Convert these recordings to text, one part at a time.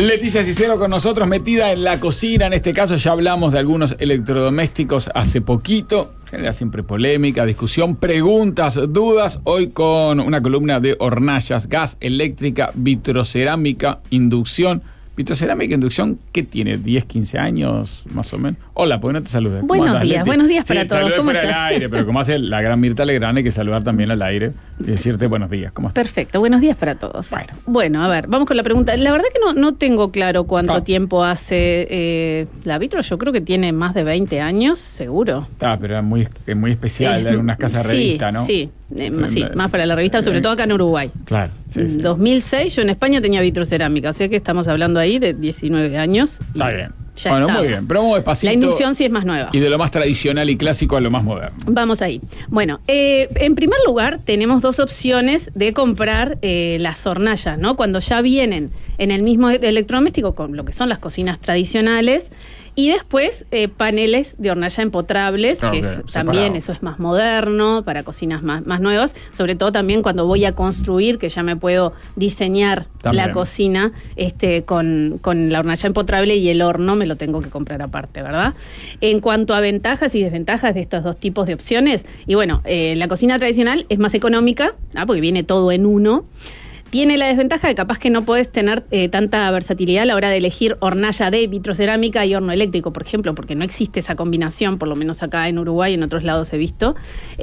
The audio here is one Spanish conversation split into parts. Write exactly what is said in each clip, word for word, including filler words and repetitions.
Leticia Cicero con nosotros, metida en la cocina. En este caso ya hablamos de algunos electrodomésticos hace poquito. Genera siempre polémica, discusión, preguntas, dudas. Hoy con una columna de hornallas, gas, eléctrica, vitrocerámica, inducción. Vitrocerámica, inducción, ¿qué tiene? ¿diez, quince años más o menos? Hola, ¿por qué no te saludé? Buenos andas, días, Leti? buenos días para sí, todos. Saludé ¿Cómo fuera estás? del aire, pero como hace la gran Mirta Legrand, hay que saludar también al aire y decirte buenos días. ¿Cómo estás? Perfecto, buenos días para todos. Bueno. Bueno, a ver, vamos con la pregunta. La verdad que no, no tengo claro cuánto Ah. tiempo hace eh, la vitro. Yo creo que tiene más de veinte años, seguro. Ah, pero era muy, muy especial, Eh, en unas casas sí, revista, ¿no? Sí, eh, más- sí, más para la revista, sobre todo acá en Uruguay. Claro, sí, sí. dos mil seis yo en España tenía vitrocerámica, o sea que estamos hablando ahí de diecinueve años. y Está bien. Ya bueno, estaba. muy bien. Pero vamos despacito. La inducción sí es más nueva. Y de lo más tradicional y clásico a lo más moderno. Vamos ahí. Bueno, eh, en primer lugar tenemos dos opciones de comprar eh, las hornallas, ¿no? Cuando ya vienen en el mismo electrodoméstico con lo que son las cocinas tradicionales y después eh, paneles de hornalla empotrables, Claro, que que es, separado. también eso es más moderno para cocinas más, más nuevas, sobre todo también cuando voy a construir, que ya me puedo diseñar También. la cocina este, con, con la hornalla empotrable y el horno me lo tengo que comprar aparte, ¿verdad? En cuanto a ventajas y desventajas de estos dos tipos de opciones, y bueno, eh, la cocina tradicional es más económica, ¿ah? Porque viene todo en uno. Tiene la desventaja de capaz que no puedes tener eh, tanta versatilidad a la hora de elegir hornalla de vitrocerámica y horno eléctrico, por ejemplo, porque no existe esa combinación, por lo menos acá en Uruguay, en otros lados he visto.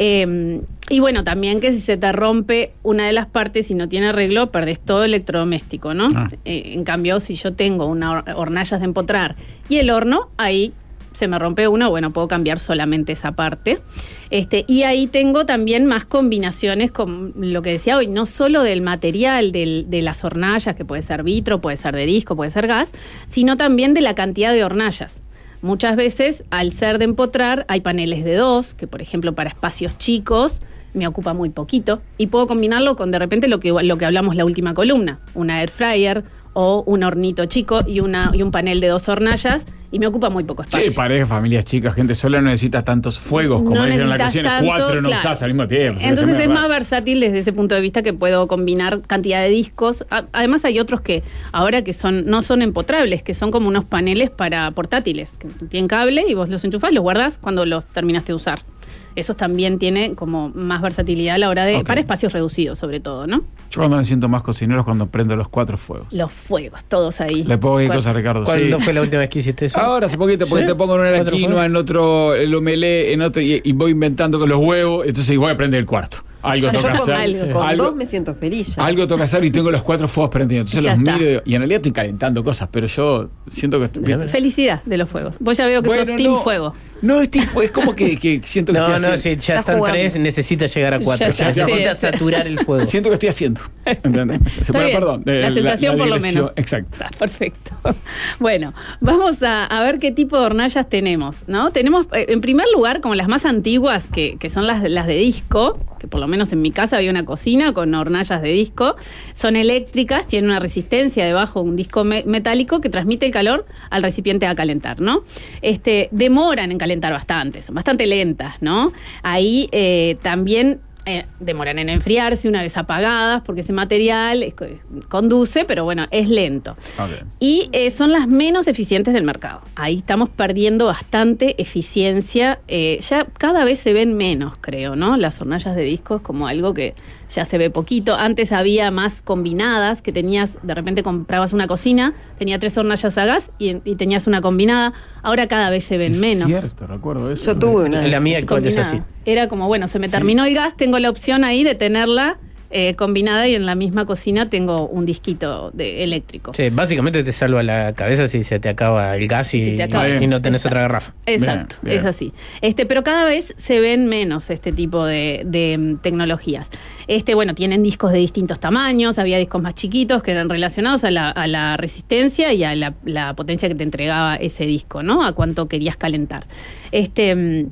Eh, y bueno, también que si se te rompe una de las partes y no tiene arreglo, perdés todo electrodoméstico, ¿no? Ah. Eh, en cambio, si yo tengo una hor- hornallas de empotrar y el horno, ahí se me rompe una, bueno, puedo cambiar solamente esa parte. Este, y ahí tengo también más combinaciones con lo que decía hoy, no solo del material del, de las hornallas, que puede ser vitro, puede ser de disco, puede ser gas, sino también de la cantidad de hornallas. Muchas veces, al ser de empotrar, hay paneles de dos, que por ejemplo para espacios chicos me ocupa muy poquito, y puedo combinarlo con de repente lo que, lo que hablamos la última columna, una air fryer o un hornito chico y, una, y un panel de dos hornallas, y me ocupa muy poco espacio. Sí, parejas, familias chicas, gente sola no necesita tantos fuegos como No dicen en la necesitas cocina. tanto, Cuatro no claro. usás al mismo tiempo. Entonces Se me es va. más versátil desde ese punto de vista, que puedo combinar cantidad de discos. A- Además hay otros que ahora que son no son empotrables, que son como unos paneles para portátiles, que tienen cable y vos los enchufás, los guardás cuando los terminaste de usar. Esos también tienen como más versatilidad a la hora de, Ok. para espacios reducidos sobre todo, ¿no? Yo cuando me siento más cocinero es cuando prendo los cuatro fuegos. Los fuegos, todos ahí. Le pongo qué ¿Cuál? cosa, Ricardo. ¿Cuándo Sí. fue la última vez que hiciste eso? Ahora hace poquito, porque ¿Sí? te pongo en una ¿Cuatro quinoa, fuegos? en otro el omelé, en otro, y, y voy inventando con los huevos, entonces voy a prender el cuarto. Algo Yo toca con, hacer. algo. con algo, dos me siento feliz ya. algo toca hacer y tengo los cuatro fuegos prendidos. Entonces Ya los está. miro y en realidad estoy calentando cosas, pero yo siento que estoy. Mira, Felicidad de los fuegos. Vos ya veo que sos team no, fuego. No, es team fuego, es como que, que siento que No, estoy no, haciendo. si ya Está están jugando. tres, necesita llegar a cuatro. Ya está, necesita sí, sí. saturar el fuego. Siento que estoy haciendo. ¿Entendés? Se Está pone, bien. perdón. La eh, sensación por lo digresión. menos. Exacto. Está perfecto. Bueno, vamos a, a ver qué tipo de hornallas tenemos, ¿no? Tenemos, eh, en primer lugar, como las más antiguas, que, que son las, las de disco, que por lo menos en mi casa había una cocina con hornallas de disco. Son eléctricas, tienen una resistencia debajo, un disco me- metálico que transmite el calor al recipiente a calentar, ¿no? Este, demoran en calentar bastante, son bastante lentas, ¿no? Ahí eh, también eh, demoran en enfriarse una vez apagadas, porque ese material es- conduce, pero bueno, es lento. Ok. Y eh, son las menos eficientes del mercado. Ahí estamos perdiendo bastante eficiencia. Eh, ya cada vez se ven menos, creo, ¿no? Las hornallas de discos como algo que ya se ve poquito. Antes había más combinadas, que tenías, de repente comprabas una cocina, tenía tres hornallas a gas y, y tenías una combinada. Ahora cada vez se ven Es menos. cierto, recuerdo eso. Yo tuve una. La mía actual es Combinada. así. Era como, bueno, se me Sí. terminó el gas, tengo la opción ahí de tenerla eh, combinada, y en la misma cocina tengo un disquito de eléctrico. Sí, básicamente te salva la cabeza si se te acaba el gas Si y, se te acaba. y no tenés Exacto. otra garrafa. Exacto, Bien, bien. es así. Este, pero cada vez se ven menos este tipo de, de, mm, tecnologías. Este, bueno, tienen discos de distintos tamaños, había discos más chiquitos que eran relacionados a la, a la resistencia y a la, la potencia que te entregaba ese disco, ¿no? A cuánto querías calentar. Este. mm,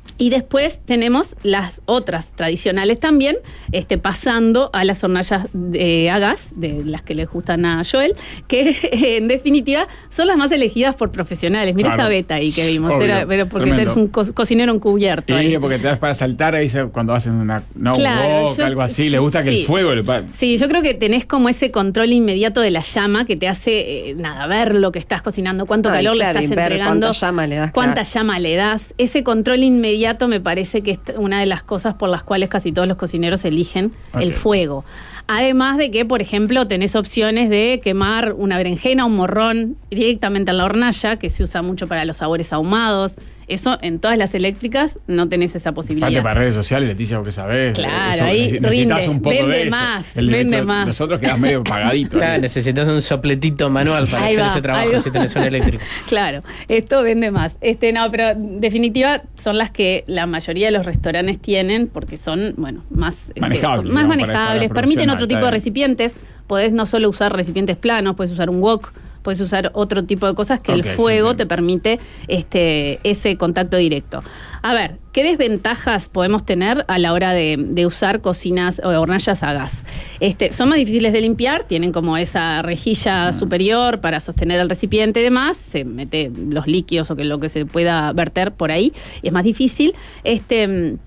Y después tenemos las otras tradicionales también, este, pasando a las hornallas de, a gas, de las que le gustan a Joel, que en definitiva son las más elegidas por profesionales. Mira, claro, esa beta ahí que vimos, era, pero porque tremendo. Tenés un co cocinero encubierto. Sí, ahí. porque te das para saltar ahí cuando hacen una no, claro, wok, yo, algo así, le gusta sí, que el fuego le pa Sí, yo creo que tenés como ese control inmediato de la llama que te hace, eh, nada, ver lo que estás cocinando, cuánto Ay, calor claro, le estás entregando, cuánta llama le das. Cuánta claro. llama le das. Ese control inmediato me parece que es una de las cosas por las cuales casi todos los cocineros eligen okay. el fuego. Además de que, por ejemplo, tenés opciones de quemar una berenjena, un morrón directamente en la hornalla, que se usa mucho para los sabores ahumados. Eso en todas las eléctricas no tenés esa posibilidad. Parte para redes sociales, Leticia, vos que sabés. Claro, eso, ahí necesitas rinde, un poco vende de eso. más, el vende hecho, más. Nosotros quedás medio pagadito. Claro, necesitas un sopletito manual para ahí hacer va, ese trabajo si tenés una eléctrica. Claro, esto vende más. Este, no, pero en definitiva son las que la mayoría de los restaurantes tienen porque son, bueno, más manejables. Este, más digamos, manejables, para permiten otro tipo de bien. recipientes. Podés no solo usar recipientes planos, puedes usar un wok, puedes usar otro tipo de cosas que okay, el fuego sí, te permite este, ese contacto directo. A ver, ¿qué desventajas podemos tener a la hora de, de usar cocinas o hornallas a gas? Este, son más difíciles de limpiar, tienen como esa rejilla sí. superior para sostener el recipiente y demás, se mete los líquidos o que lo que se pueda verter por ahí, y es más difícil. Este...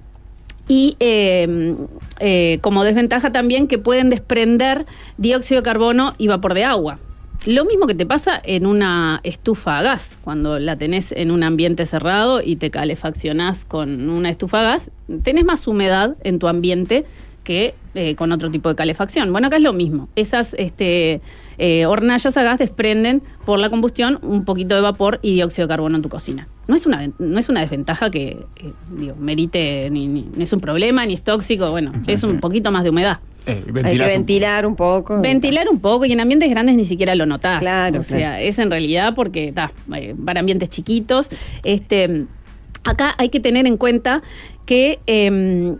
Y eh, eh, como desventaja también que pueden desprender dióxido de carbono y vapor de agua. Lo mismo que te pasa en una estufa a gas, cuando la tenés en un ambiente cerrado y te calefaccionás con una estufa a gas, tenés más humedad en tu ambiente que eh, con otro tipo de calefacción. Bueno, acá es lo mismo. Esas este, eh, hornallas a gas desprenden por la combustión un poquito de vapor y dióxido de carbono en tu cocina. No es una, no es una desventaja que eh, digo, merite, ni, ni, ni es un problema, ni es tóxico, bueno, sí, es un sí. poquito más de humedad. Eh, Hay que ventilar un poco. Ventilar un poco y en ambientes grandes ni siquiera lo notás. Claro, o sea, claro. es en realidad porque ta, para ambientes chiquitos. Este, acá hay que tener en cuenta que eh,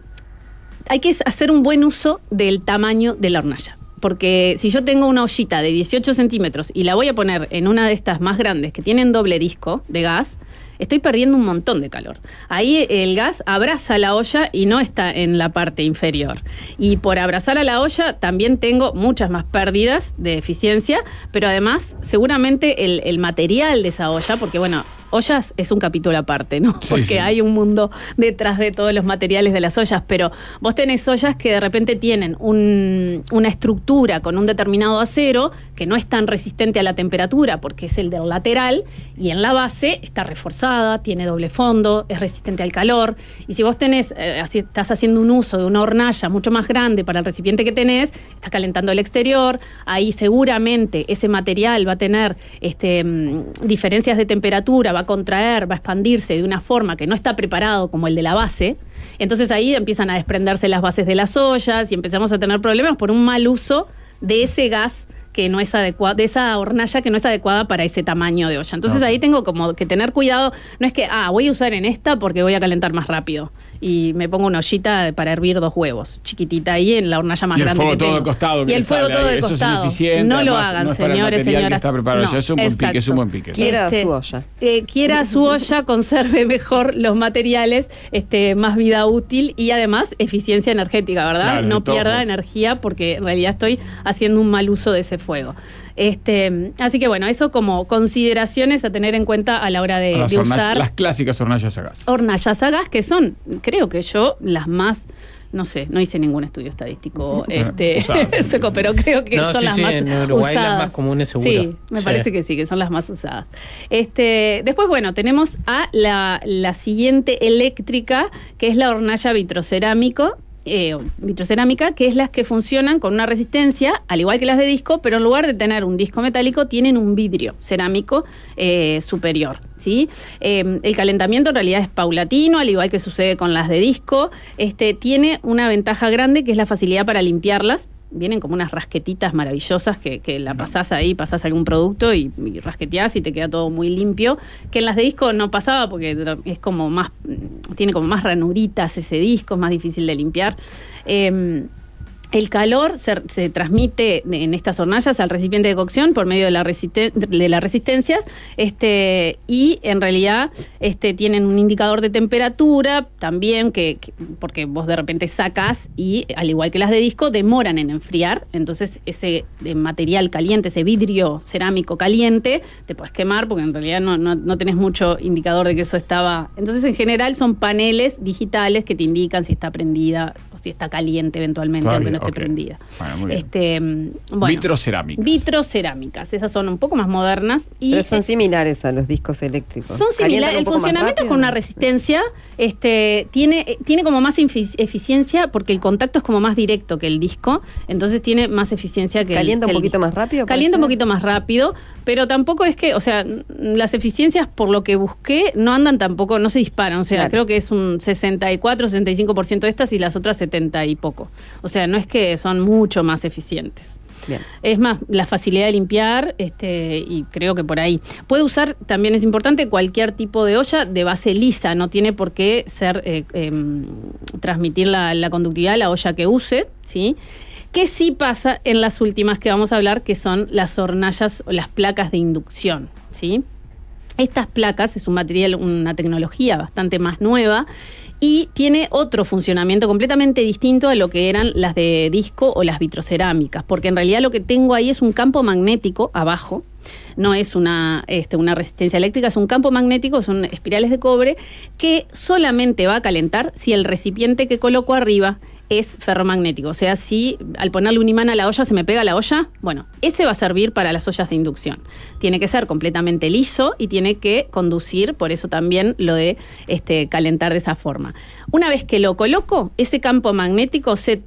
hay que hacer un buen uso del tamaño de la hornalla. Porque si yo tengo una ollita de dieciocho centímetros y la voy a poner en una de estas más grandes que tienen doble disco de gas, estoy perdiendo un montón de calor. Ahí el gas abraza la olla y no está en la parte inferior. Y por abrazar a la olla también tengo muchas más pérdidas de eficiencia, pero además seguramente el, el material de esa olla, porque bueno, ollas es un capítulo aparte, ¿no? Sí, porque sí. hay un mundo detrás de todos los materiales de las ollas, pero vos tenés ollas que de repente tienen un, una estructura con un determinado acero que no es tan resistente a la temperatura porque es el del lateral y en la base está reforzada, tiene doble fondo, es resistente al calor. Y si vos tenés, eh, así, estás haciendo un uso de una hornalla mucho más grande para el recipiente que tenés, está calentando el exterior, ahí seguramente ese material va a tener este, diferencias de temperatura, va a contraer, va a expandirse de una forma que no está preparado como el de la base. Entonces ahí empiezan a desprenderse las bases de las ollas y empezamos a tener problemas por un mal uso de ese gas que no es adecuado, de esa hornalla que no es adecuada para ese tamaño de olla. Entonces okay. ahí tengo como que tener cuidado, no es que, ah, voy a usar en esta porque voy a calentar más rápido y me pongo una ollita para hervir dos huevos, chiquitita ahí en la hornalla más y grande el fuego que todo tengo. de costado. Y el fuego todo de costado. Eso es no lo además, hagan, no es para señores, el señoras. Que está preparado. No, Eso es un buen pique, es un buen pique. Quiera este, su olla. Eh, quiera su olla, conserve mejor los materiales, este, más vida útil y además eficiencia energética, ¿verdad? Claro, no pierda juntos. energía porque en realidad estoy haciendo un mal uso de ese fuego. Este, así que bueno, eso como consideraciones a tener en cuenta a la hora de, las de hornallas, usar las clásicas hornallas a gas. Hornallas a gas, que son, creo que yo, las más, no sé, no hice ningún estudio estadístico este, usadas, seco, pero creo que no, son sí, las sí, más en Uruguay usadas. Las más comunes seguro. Sí, me sí. parece que sí, que son las más usadas. Este, después, bueno, tenemos a la, la siguiente eléctrica, que es la hornalla vitrocerámico. Eh, vitrocerámica, que es las que funcionan con una resistencia, al igual que las de disco, pero en lugar de tener un disco metálico, tienen un vidrio cerámico eh, superior, ¿sí? Eh, el calentamiento en realidad es paulatino, al igual que sucede con las de disco. Este, tiene una ventaja grande, que es la facilidad para limpiarlas. Vienen como unas rasquetitas maravillosas que, que la pasás ahí, pasás algún producto y, y rasqueteás y te queda todo muy limpio, que en las de disco no pasaba porque es como más, tiene como más ranuritas ese disco, es más difícil de limpiar. Eh, El calor se, se transmite en estas hornallas al recipiente de cocción por medio de la, resisten, de la resistencia este, y en realidad este, tienen un indicador de temperatura también, que, que porque vos de repente sacás y al igual que las de disco demoran en enfriar, entonces ese material caliente, ese vidrio cerámico caliente, te puedes quemar porque en realidad no, no, no tenés mucho indicador de que eso estaba. Entonces en general son paneles digitales que te indican si está prendida o si está caliente eventualmente. Todavía. Esté okay. prendida. Bueno, muy bien. Este, bueno, vitrocerámicas. Vitrocerámicas. Esas son un poco más modernas. Y Pero son similares a los discos eléctricos. Son similares. El funcionamiento es con una resistencia. Este, tiene, tiene como más eficiencia porque el contacto es como más directo que el disco. Entonces tiene más eficiencia que ¿Calienta el, que un poquito el, más rápido? Calienta un poquito más rápido. Pero tampoco es que, o sea, las eficiencias por lo que busqué no andan tampoco, no se disparan. O sea, claro. creo que es un sesenta y cuatro, sesenta y cinco por ciento de estas y las otras setenta y poco. O sea, no es que son mucho más eficientes. Bien. Es más, la facilidad de limpiar, este, y creo que por ahí. Puede usar, también es importante, cualquier tipo de olla de base lisa, no tiene por qué ser, eh, eh, transmitir la, la conductividad de la olla que use, ¿sí? Que sí pasa en las últimas que vamos a hablar, que son las hornallas o las placas de inducción, ¿sí? Estas placas es un material, una tecnología bastante más nueva y tiene otro funcionamiento completamente distinto a lo que eran las de disco o las vitrocerámicas, porque en realidad lo que tengo ahí es un campo magnético abajo, no es una, este, una resistencia eléctrica, es un campo magnético, son espirales de cobre que solamente va a calentar si el recipiente que coloco arriba es ferromagnético. O sea, si al ponerle un imán a la olla se me pega la olla, bueno, ese va a servir para las ollas de inducción. Tiene que ser completamente liso y tiene que conducir, por eso también lo de este, calentar de esa forma. Una vez que lo coloco, ese campo magnético se,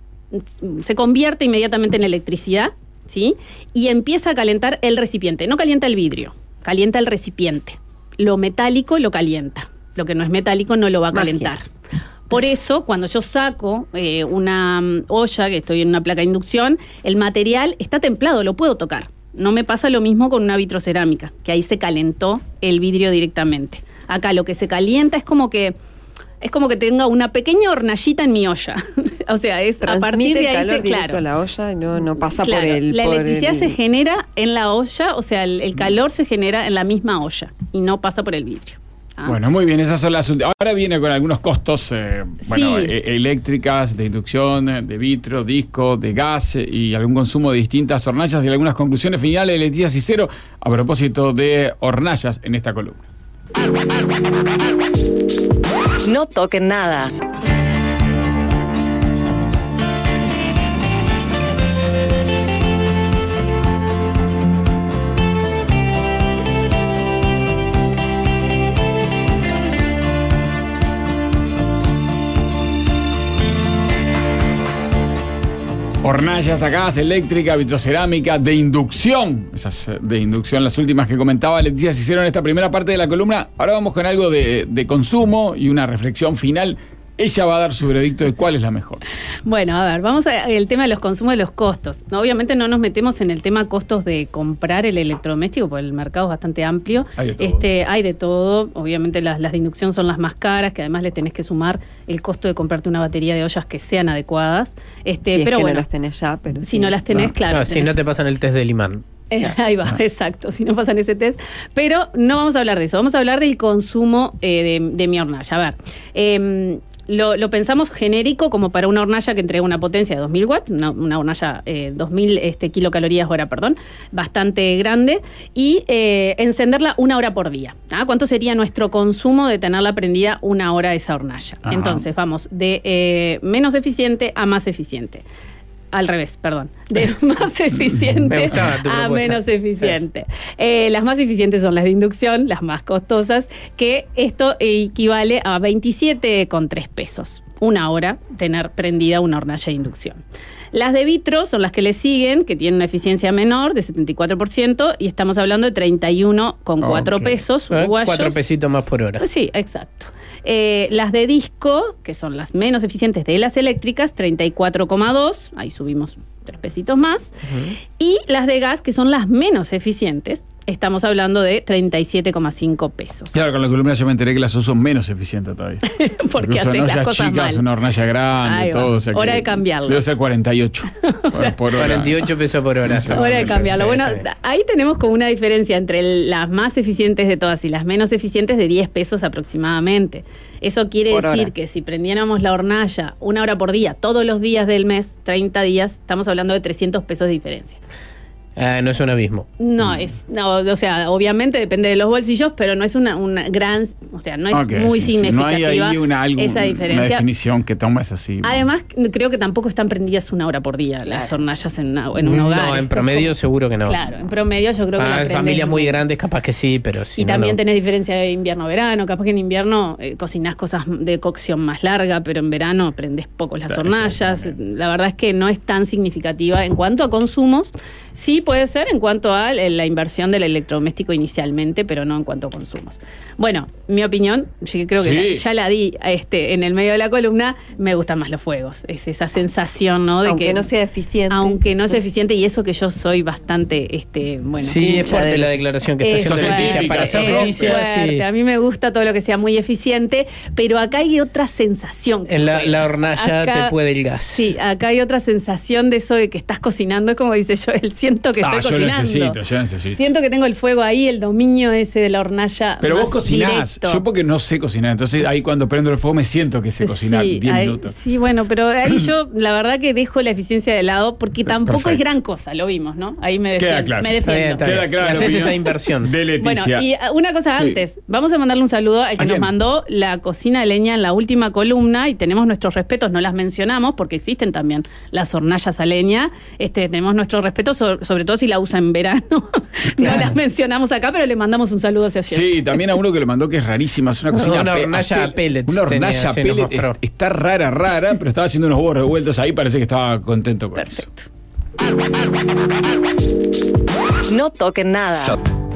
se convierte inmediatamente en electricidad, ¿sí? Y empieza a calentar el recipiente. No calienta el vidrio, calienta el recipiente. Lo metálico lo calienta. Lo que no es metálico no lo va a calentar. Magia. Por eso, cuando yo saco eh, una um, olla, que estoy en una placa de inducción, el material está templado, lo puedo tocar. No me pasa lo mismo con una vitrocerámica, que ahí se calentó el vidrio directamente. Acá lo que se calienta es como que es como que tenga una pequeña hornallita en mi olla. O sea, es transmite a partir de ahí calor se, directo claro. a la olla y no, no pasa claro, por el... La por electricidad el... se genera en la olla, o sea, el, el calor se genera en la misma olla y no pasa por el vidrio. Ah. Bueno, muy bien, esas son las últimas. Ahora viene con algunos costos eh, bueno, sí. e- eléctricas, de inducción, de vitro, disco, de gas eh, y algún consumo de distintas hornallas y algunas conclusiones finales de Leticia Cicero a propósito de hornallas en esta columna. No toquen nada. Hornallas a gas, eléctrica, vitrocerámica, de inducción. Esas de inducción, las últimas que comentaba Leticia Cicero en esta primera parte de la columna. Ahora vamos con algo de, de consumo y una reflexión final. Ella va a dar su veredicto de cuál es la mejor. Bueno, a ver, vamos al tema de los consumos y los costos. No, obviamente no nos metemos en el tema costos de comprar el electrodoméstico, porque el mercado es bastante amplio. Hay de todo. Este, hay de todo. Obviamente las, las de inducción son las más caras, que además le tenés que sumar el costo de comprarte una batería de ollas que sean adecuadas. Este, si pero es que bueno, no las tenés ya, pero si sí. no las tenés, No. claro. No, tenés. si no te pasan el test del imán. Eh, ahí va, exacto, si no pasan ese test. Pero no vamos a hablar de eso, vamos a hablar del consumo eh, de, de mi hornalla. A ver, eh, lo, lo pensamos genérico como para una hornalla que entrega una potencia de dos mil watts, una, una hornalla eh, dos mil este, kilocalorías hora, perdón, bastante grande, y eh, encenderla una hora por día. ¿Ah? ¿Cuánto sería nuestro consumo de tenerla prendida una hora esa hornalla? Ajá. Entonces, vamos de eh, menos eficiente a más eficiente. Al revés, perdón. De más eficiente Me gustaba tu a propuesta. menos eficiente. Sí. Eh, las más eficientes son las de inducción, las más costosas, que esto equivale a veintisiete con tres pesos. Una hora tener prendida una hornalla de inducción. Las de vitro son las que le siguen, que tienen una eficiencia menor de setenta y cuatro por ciento y estamos hablando de treinta y uno con cuatro Ok. pesos Eh, uruguayos. Cuatro pesitos más por hora. Pues sí, exacto. Eh, las de disco, que son las menos eficientes de las eléctricas, treinta y cuatro coma dos, ahí subimos tres pesitos más. Uh-huh. Y las de gas, que son las menos eficientes, estamos hablando de treinta y siete coma cinco pesos. Claro, con la columna yo me enteré que las uso menos eficientes todavía. Porque uso haces las hornallas cosas chicas, mal. una hornalla grande, Ahí va. todo. O sea Hora que de cambiarlo. Debe ser cuarenta y ocho por, por hora. cuarenta y ocho pesos por hora. Sí. Hora de cambiarlo. Bueno, Sí, sí. ahí tenemos como una diferencia entre las más eficientes de todas y las menos eficientes de diez pesos aproximadamente. Eso quiere Por decir hora. que si prendiéramos la hornalla una hora por día, todos los días del mes, treinta días, estamos hablando de trescientos pesos de diferencia. Ah, no es un abismo. No, es, no, o sea, obviamente depende de los bolsillos, pero no es una, una gran, o sea, no es Ok, muy sí, sí. No hay significativa ahí una, algún- esa una diferencia. definición que tomes así. Además, creo que tampoco están prendidas una hora por día las hornallas en, una- en un hogar. No, en Esto es promedio como- seguro que no. Claro, en promedio yo creo que Ah, la en prenden familias muy menos. grandes capaz que sí, pero si Y no, también no. tenés diferencia de invierno-verano. Capaz que en invierno eh, cocinás cosas de cocción más larga, pero en verano prendés poco las Claro, hornallas. exactamente. La verdad es que no es tan significativa en cuanto a consumos. Sí puede ser en cuanto a la inversión del electrodoméstico inicialmente, pero no en cuanto a consumos. Bueno, mi opinión, yo creo que Sí. la- ya la di este, en el medio de la columna, me gustan más los fuegos. Es esa sensación, ¿no? De Aunque que, no sea eficiente. Aunque no sea eficiente, y eso que yo soy bastante, este, bueno. Sí, hincha es fuerte de- la declaración que está Es haciendo fuerte, Leticia. Para hacer es noticia, fuerte. sí. A mí me gusta todo lo que sea muy eficiente, pero acá hay otra sensación. que En la, juega. la hornalla Acá- te puede el gas. Sí, acá hay otra sensación de eso de que estás cocinando, es como dice Joel, siento que Ah, estoy yo lo cocinando. necesito, yo necesito. Siento que tengo el fuego ahí, el dominio ese de la hornalla. Pero más vos cocinás, directo. yo porque no sé cocinar, entonces ahí cuando prendo el fuego me siento que sé cocinar Sí, diez ahí- minutos. sí, bueno, pero ahí yo la verdad que dejo la eficiencia de lado porque tampoco Perfecto. es gran cosa, lo vimos, ¿no? Ahí me Queda defiendo. claro. Me Está bien, defiendo. está bien. Queda clara Y la haces opinión esa inversión. de Leticia. Bueno, y uh, una cosa Sí. antes, vamos a mandarle un saludo al que ¿A nos quién? mandó la cocina de leña en la última columna y tenemos nuestros respetos, no las mencionamos porque existen también las hornallas a leña, este, tenemos nuestros respetos so- sobre todo si la usa en verano, no las mencionamos acá, pero le mandamos un saludo hacia allá. Sí, y también a uno que le mandó que es rarísima, es una cocina Una pe- hornalla a a pellets Una tenía, hornalla sí, nos pellet, mostró. es- está rara, rara, pero estaba haciendo unos huevos revueltos ahí, parece que estaba contento con eso. Perfecto. No toquen nada.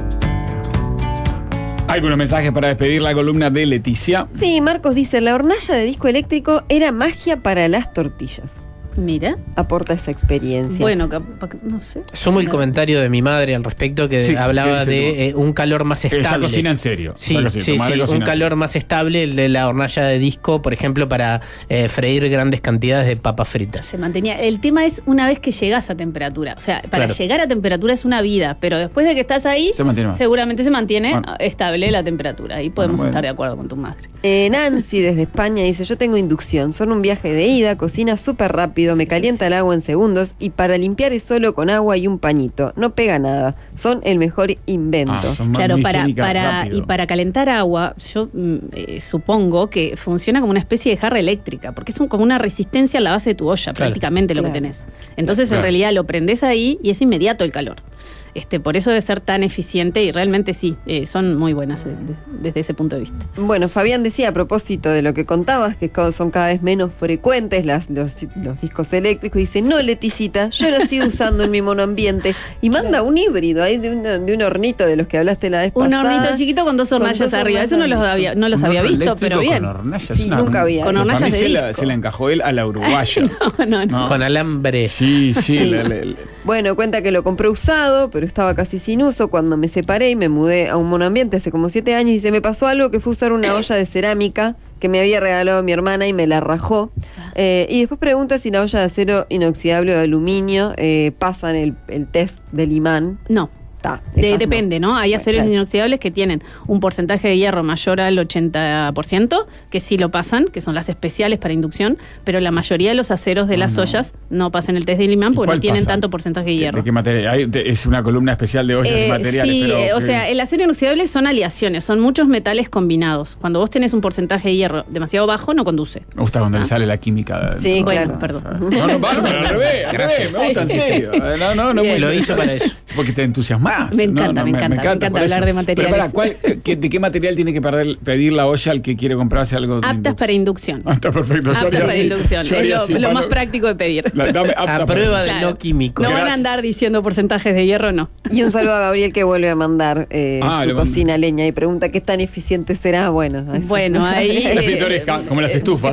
Algunos mensajes para despedir la columna de Leticia. Sí, Marcos dice, la hornalla de disco eléctrico era magia para las tortillas. Mira, Aporta esa experiencia. bueno, capaz que- no sé. Sumo el comentario de mi madre al respecto que Sí, ¿qué hablaba dice de tu- eh, un calor más Ella estable. cocina en serio. Sí, Ella cocina, sí, tu madre sí, cocina un en calor serio. más estable, el de la hornalla de disco, por ejemplo, para eh, freír grandes cantidades de papas fritas. Se mantenía. El tema es una vez que llegas a temperatura. O sea, para Claro. llegar a temperatura es una vida, pero después de que estás ahí, Se mantiene más. seguramente se mantiene Bueno. estable la temperatura. Ahí podemos bueno. estar de acuerdo con tu madre. Eh, Nancy desde España dice, yo tengo inducción, son un viaje de ida, cocina súper rápido, me calienta el agua en segundos y para limpiar es solo con agua y un pañito, no pega nada, son el mejor invento. Ah, son más- Claro, muy para, higiénicas, para, rápido. y para calentar agua, yo mm, eh, supongo que funciona como una especie de jarra eléctrica, porque es un- como una resistencia a la base de tu olla, Claro. prácticamente lo Claro. que tenés. Entonces, Claro. en realidad, lo prendés ahí y es inmediato el calor. Este, por eso debe ser tan eficiente y realmente sí, eh, son muy buenas eh, de- desde ese punto de vista. Bueno, Fabián decía a propósito de lo que contabas, que co- son cada vez menos frecuentes las, los, los discos eléctricos, dice, no, Leticita, yo lo sigo usando en mi monoambiente. Y manda un híbrido ahí de, una- de un hornito de los que hablaste la vez Un pasada. hornito chiquito con dos Con hornallas dos arriba. hornallas Eso no los arriba. había, no los Un había horno visto, eléctrico pero bien. Con hornallas, Sí, es una- nunca había. Con Para hornallas mí de se la, disco. se la encajó él a la uruguaya. No, no, no. No. Con alambre. Sí, sí. Sí. la- la- la- Bueno, cuenta que lo compré usado, pero estaba casi sin uso cuando me separé y me mudé a un monoambiente hace como siete años y se me pasó algo que fue usar una olla de cerámica que me había regalado mi hermana y me la rajó. Eh, y después pregunta si la olla de acero inoxidable o de aluminio eh, pasan el, el test del imán. No. Ta, De- esas no. depende, ¿no? Hay Bueno, aceros claro. inoxidables que tienen un porcentaje de hierro mayor al ochenta por ciento, que sí lo pasan, que son las especiales para inducción, pero la mayoría de los aceros de Ah, las no. ollas no pasan el test de imán ¿Y porque no cuál tienen pasa? tanto porcentaje de ¿De, hierro. de qué material? Hay- de- es una columna especial de ollas y Eh, materiales. sí, pero eh, o que- sea, el acero inoxidable son aleaciones, son muchos metales combinados. Cuando vos tenés un porcentaje de hierro demasiado bajo, no conduce. Me gusta cuando le sale la química. de- Sí, Bueno, claro. perdón. No, no, bárbaro, al revés, al Gracias. revés, me gusta, en Sí. serio. Eh, No, no, no. Bien. muy Lo hizo interesante. para eso. Porque te entusiasmas. Me No, encanta, no, me encanta, me encanta por hablar eso. de materiales. Pero para, ¿cuál, qué- ¿de qué material tiene que perder- pedir la olla al que quiere comprarse algo? de Aptas inducción? para inducción. Ah, está perfecto. yo Aptas haría para así. inducción. Yo Es haría lo, así, lo para más no- práctico de pedir. La- dame apta A para- prueba de Claro. no químico. No van a Gracias. andar diciendo porcentajes de hierro, no. Y un saludo a Gabriel que vuelve a mandar eh, Ah, su le mando. cocina a leña y pregunta qué tan eficiente será. Bueno, eso- Bueno, ahí- Es pintoresca, como las estufas.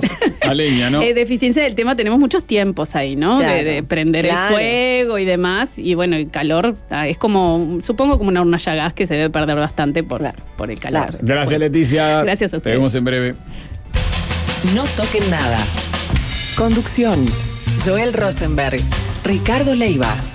a leña, ¿no? Eh, deficiencia del tema, tenemos muchos tiempos ahí, ¿no? Claro, de, de prender claro. el fuego y demás. Y bueno, el calor ah, es como, supongo como una hornalla a gas que se debe perder bastante por, Claro, por el calor. claro. Gracias, Leticia. Gracias a Te ustedes. vemos en breve. No toquen nada. Conducción. Joel Rosenberg. Ricardo Leiva.